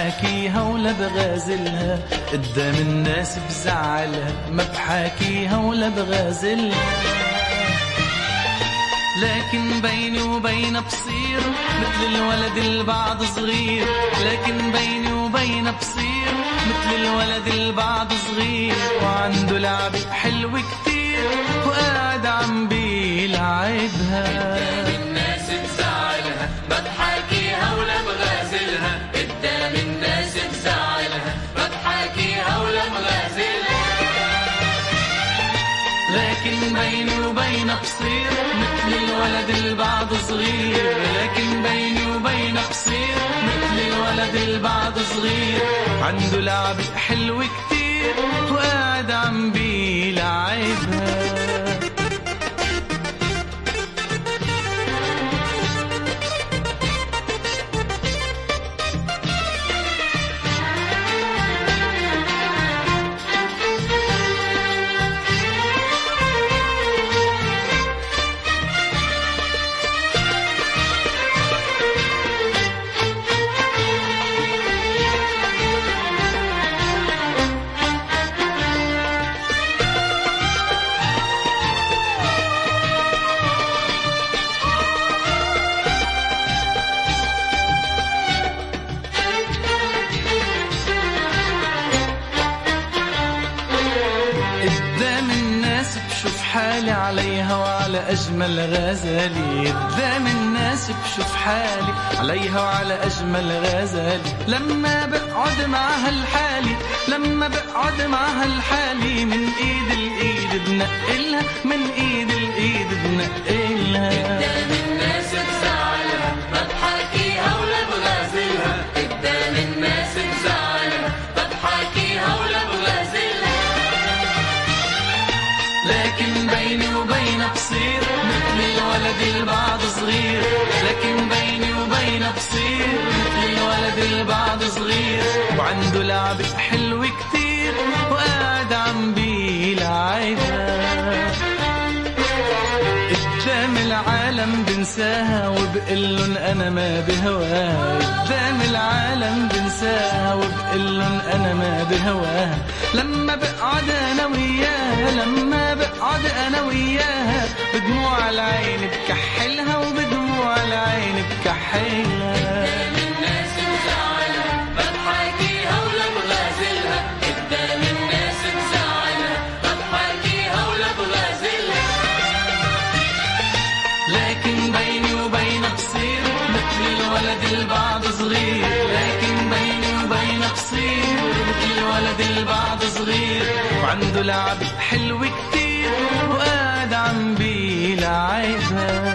بحاكيها ولا بغازلها، قدام الناس بزعلها ما بحاكيها ولا بغازلها. لكن بيني وبينها بصير مثل الولد البعض صغير، لكن بيني وبينها بصير مثل الولد البعض صغير، وعنده لعب حلو كتير وقاعد عم بيلعبها. قدام الناس بزعلها ما بحاكيها ولا بغازلها، قدام الناس بزعلها ما بحاكيها ولا بغازلها. لكن بيني وبينها بصير مثل الولد البعض صغير، لكن بيني وبينها بصير مثل الولد البعض صغير، عنده لعب حلو كتير وقاعد عم بيلعبها. قدام الناس بشوف حالي عليها وعلى أجمل غزالي، قدام الناس بشوف حالي عليها وعلى أجمل غزالي. لما بقعد معها الحالي، لما بقعد معها الحالي، من إيد الإيد بنقلها، من إيد الإيد بنقلها. قدام الناس بزعلها ما بحاكيها ولا بغازلها، قدام الناس بزعلها ما بحاكيها ولا بغازلها. لكن بيني وبينها بصير مثل الولد البعض صغير، لكن بيني وبينها بصير مثل الولد البعض صغير، وعنده لعب حلو كتير وقاعد عم بيلعبها. قدام العالم بنساها وبقلن أنا ما بهواها، قدام العالم بنساها وبقلن أنا ما بهواها. لما بقعد أنا وياها، لما بقعد أنا وياها، بدموع العين بكحلها وبدموع العين بكحلها. قدام الناس بزعلها ما بحاكيها ولا بغازلها، قدام الناس بزعلها ما بحاكيها ولا بغازلها. لكن بيني وبينها بصير مثل الولد البعض صغير، لكن بيني وبينها بصير مثل الولد البعض صغير، وعنده لعب حلو كتير وقاعد عم بيلعبها.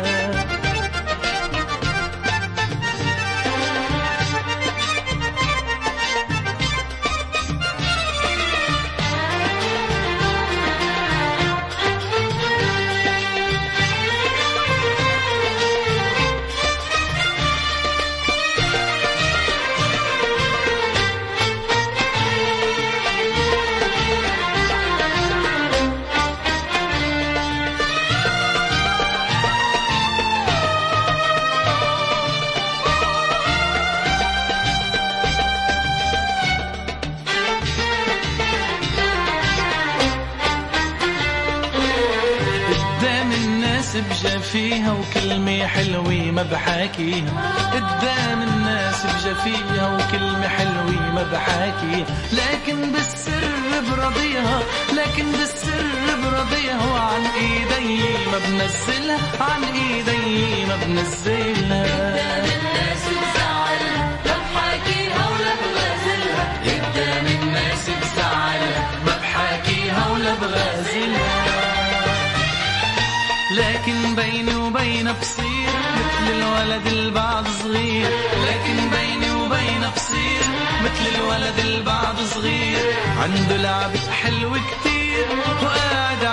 بجفيها وكلمة حلوة ما بحاكيها، قدام الناس بجفيها وكلمة حلوة ما بحاكيها. لكن بالسر برضيها، لكن بالسر برضيها، وعن ايدي ما بنزلها، عن ايدي ما بنزلها. قدام الناس بزعلها ما بحاكيها ولا بغازلها، قدام الناس بزعلها ما بحاكيها ولا بغازلها. لكن بيني وبينها بصير مثل الولد البعض صغير، لكن بيني وبينها بصير مثل الولد البعض صغير، عنده لعب حلو كتير وقاعد